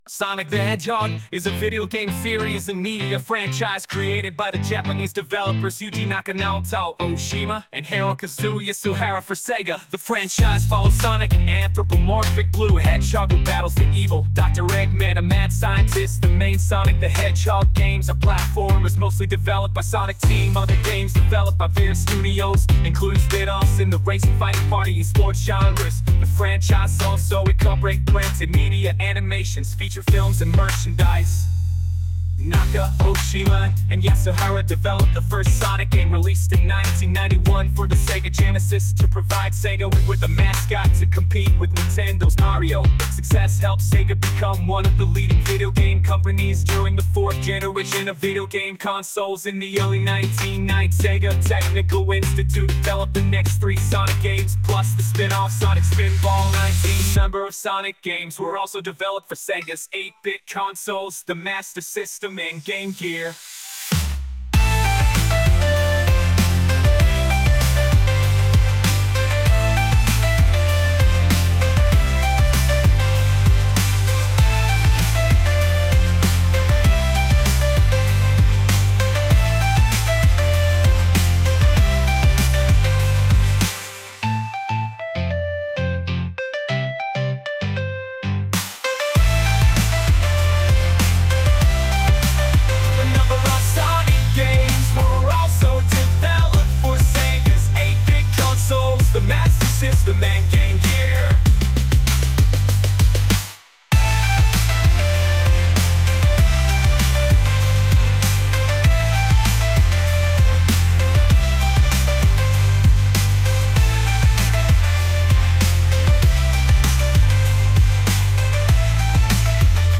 Sonic the Hedgehog is a video game series and media franchise created by the Japanese developers Yuji Nakamoto Oshima and Hirokazuya Suhara for Sega. The franchise follows Sonic, an anthropomorphic blue hedgehog who battles the evil Dr. Eggman, a mad scientist. The main Sonic the Hedgehog games are platformers mostly developed by Sonic Team. Other games developed by Viz Studios, including spin-offs in the racing, fighting, party, and sports genres. The franchise also incorporates printed media, animations, feature films, and merchandise. Naka, Oshima, and Yasuhara developed the first Sonic game released in 1991 for the Sega Genesis to provide Sega with a mascot to compete with Nintendo's Mario. Success helped Sega become one of the leading video game companies during the fourth generation of video game consoles. In the early 1990s, Sega Technical Institute developed the next three Sonic games, plus the spin-off Sonic Spinball. 19 number of Sonic games were also developed for Sega's 8-bit consoles, the Master System, and Game Gear.